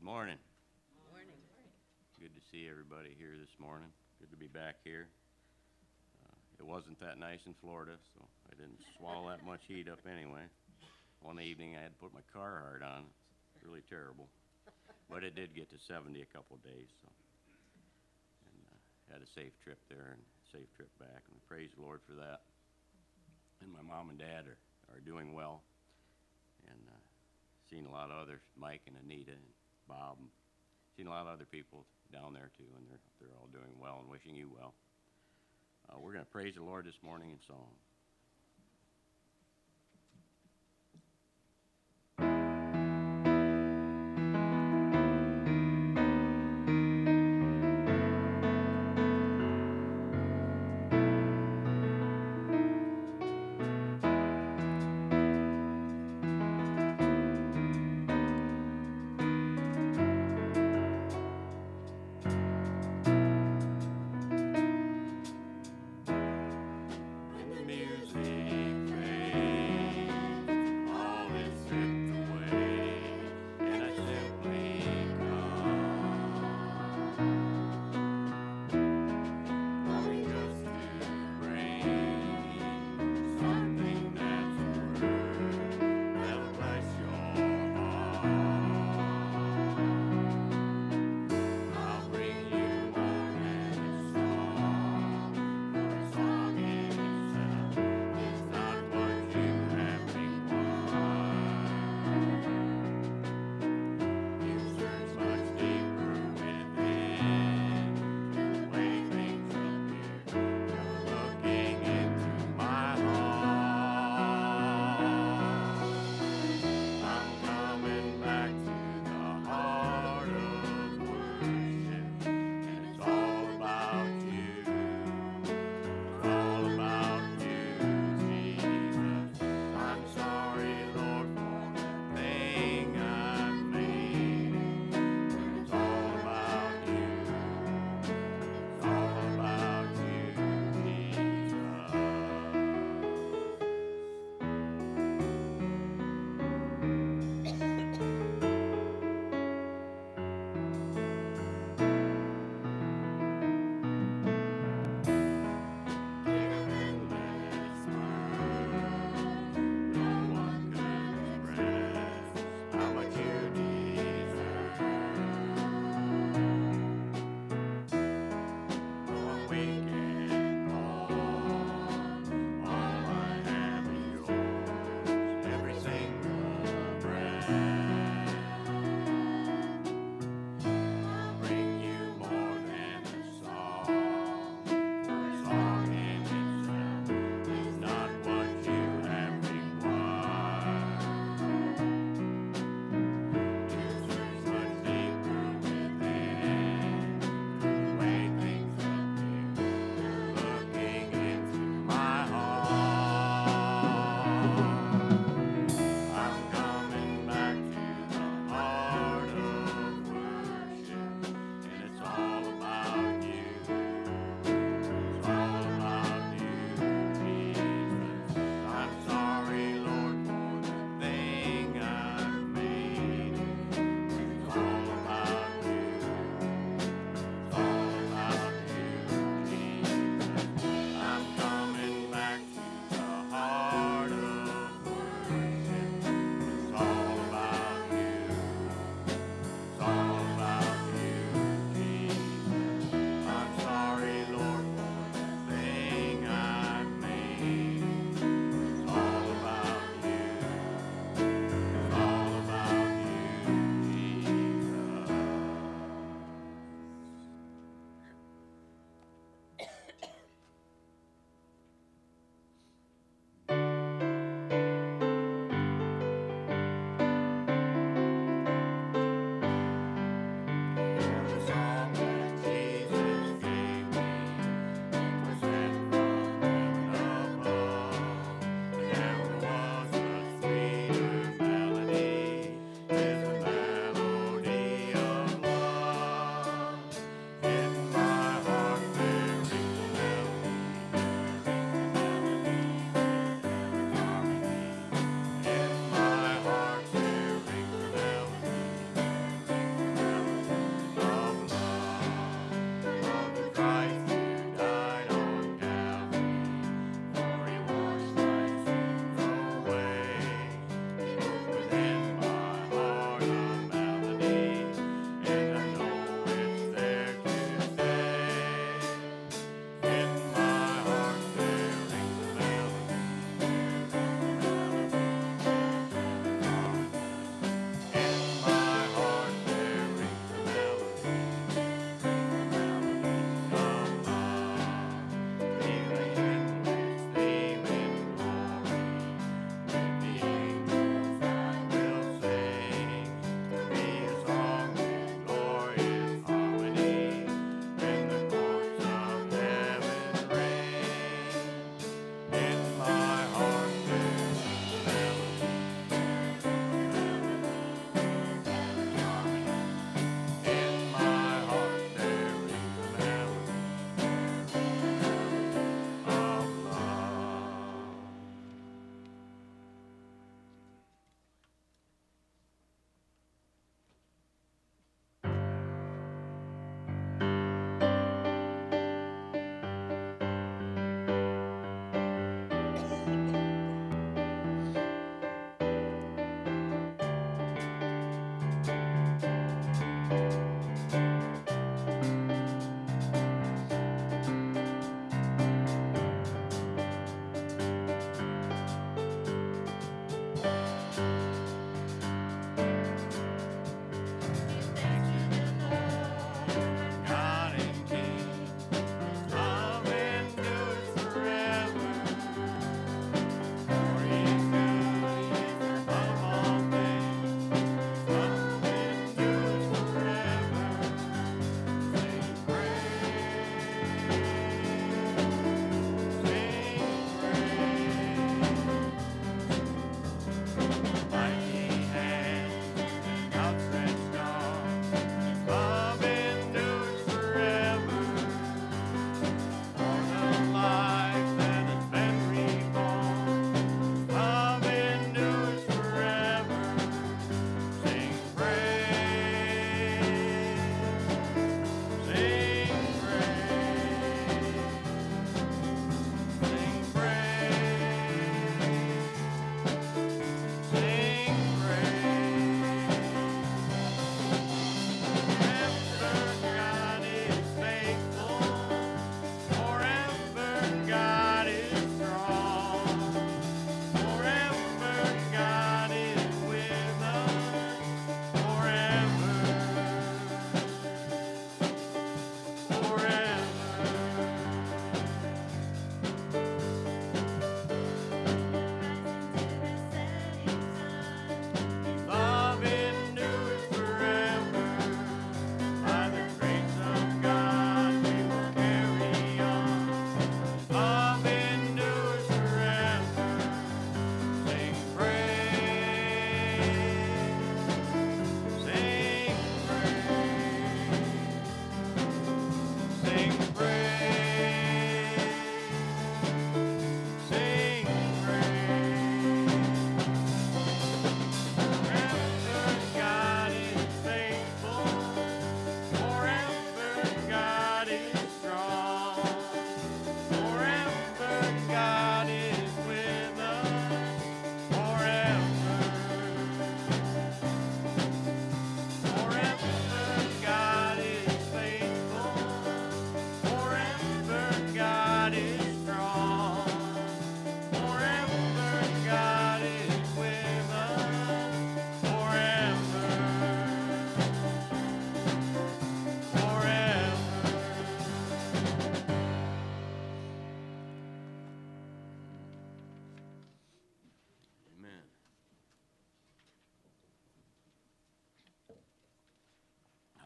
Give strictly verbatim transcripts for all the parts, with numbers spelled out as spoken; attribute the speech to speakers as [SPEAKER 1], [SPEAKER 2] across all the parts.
[SPEAKER 1] Morning.
[SPEAKER 2] Morning.
[SPEAKER 1] Good to see everybody here this morning. Good to be back here. Uh, it wasn't that nice in Florida, so I didn't swallow that much heat up anyway. One evening I had to put my Carhartt on. It's really terrible. But it did get to seventy a couple of days, so. And uh, had a safe trip there and safe trip back, and we praise the Lord for that. And my mom and dad are, are doing well. And uh, seen a lot of others, Mike and Anita and Bob, and seen a lot of other people down there too, and they're they're all doing well and wishing you well. Uh, we're going to praise the Lord this morning in song.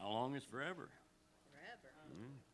[SPEAKER 1] How long is forever?
[SPEAKER 2] Forever.
[SPEAKER 1] Mm.